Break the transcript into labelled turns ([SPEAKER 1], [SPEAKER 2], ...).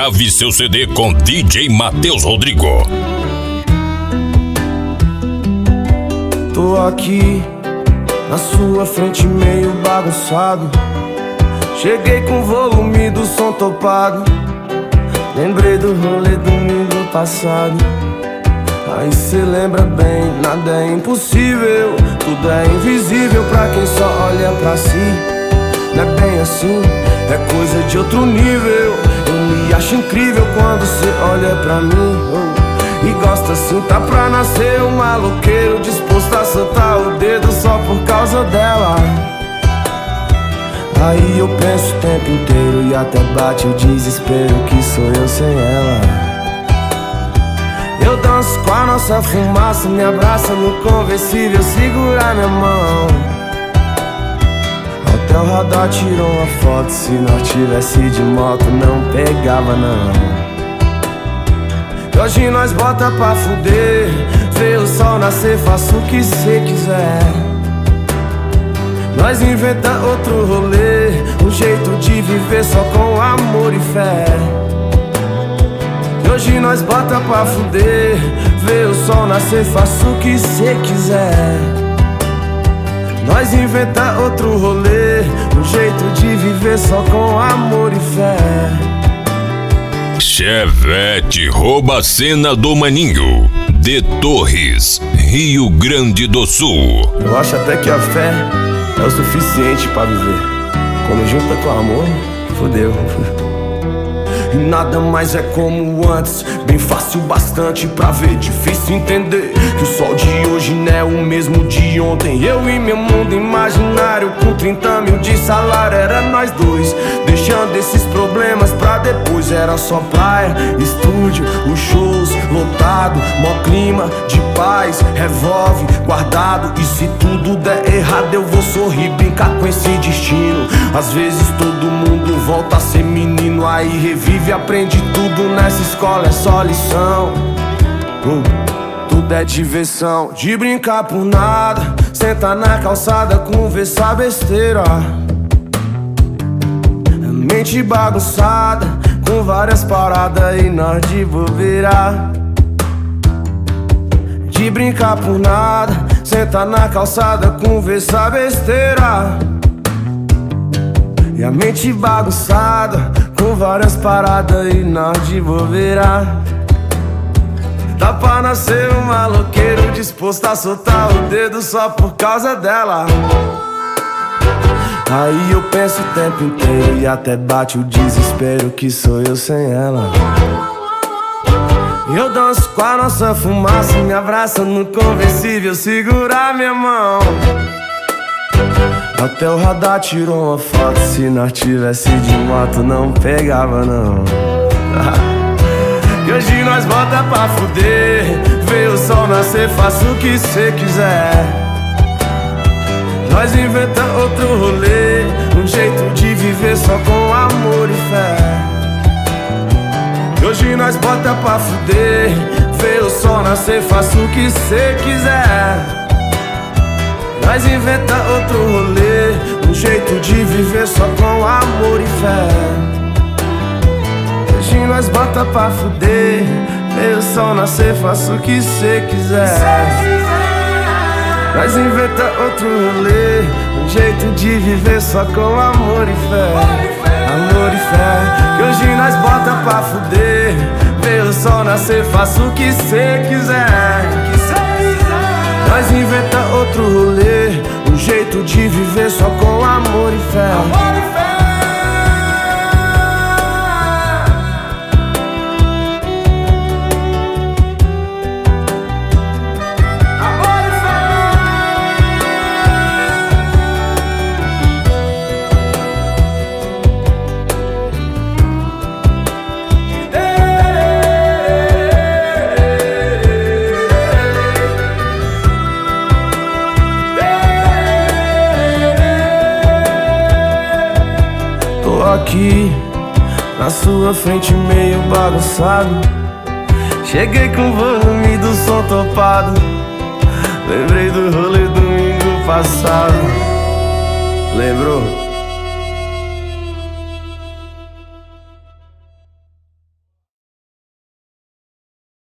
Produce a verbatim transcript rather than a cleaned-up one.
[SPEAKER 1] Grave seu C D com D J Matheus Rodrigo.
[SPEAKER 2] Tô aqui na sua frente meio bagunçado. Cheguei com o volume do som topado. Lembrei do rolê domingo passado. Aí cê lembra bem, nada é impossível. Tudo é invisível pra quem só olha pra si. Não é bem assim, é coisa de outro nível. Eu me acho incrível quando cê olha pra mim, oh. E gosta assim, tá pra nascer um maloqueiro disposto a soltar o dedo só por causa dela. Aí eu penso o tempo inteiro e até bate o desespero que sou eu sem ela. Eu danço com a nossa fumaça, me abraça no conversível, segura minha mão. Até o radar tirou uma foto, se nós tivesse de moto não pegava não. E hoje nós bota pra fuder, vê o sol nascer, faça o que cê quiser. Nós inventa outro rolê, um jeito de viver só com amor e fé. E hoje nós bota pra fuder, vê o sol nascer, faça o que cê quiser. Nós inventa outro rolê, um jeito de viver só com amor e fé.
[SPEAKER 1] Chevette rouba a cena do Maninho, de Torres, Rio Grande do Sul.
[SPEAKER 2] Eu acho até que a fé é o suficiente pra viver. Quando junta com amor, fodeu. E nada mais é como antes, bem fácil bastante pra ver. Difícil entender que o sol de hoje não é o mesmo de ontem. Eu e meu mundo imaginário com trinta mil de salário, era nós dois, deixando esses problemas pra depois. Era só praia, estúdio, os shows lotado, mó clima de paz, revolve guardado. E se tudo der errado eu vou sorrir, brincar com esse destino. Às vezes todo mundo volta a ser menino, aí revive, aprende tudo nessa escola, é só lição. uh, Tudo é diversão, de brincar por nada, sentar na calçada, conversar besteira. Mente bagunçada, com várias paradas e nós de bobeira. De brincar por nada, sentar na calçada, conversar besteira. E a mente bagunçada, com várias paradas e nós de bobeira. Dá pra nascer um maloqueiro disposto a soltar o dedo só por causa dela. Aí eu penso o tempo inteiro e até bate o desespero que sou eu sem ela. Eu danço com a nossa fumaça, me abraça no conversível, segura minha mão. Até o radar tirou uma foto, se nós tivesse de moto não pegava não. E hoje nós bota pra fuder, vê o sol nascer, faça o que cê quiser. Nós inventa outro rolê, um jeito de viver só com amor e fé. E hoje nós bota pra fuder, vê o sol nascer, faça o que cê quiser. Nós inventa outro rolê, um jeito de viver só com amor e fé. Hoje nós bota pra fuder, vê o sol nascer, faça o que cê quiser. Nós inventa outro rolê, um jeito de viver só com amor e fé. Amor e fé. Que hoje nós bota pra fuder, vê o sol nascer, faça o que cê quiser. Nós inventa outro rolê, um jeito de viver só com amor e fé. Amor e fé. Aqui na sua frente meio bagunçado. Cheguei com o volume do som topado. Lembrei do rolê domingo passado. Lembrou?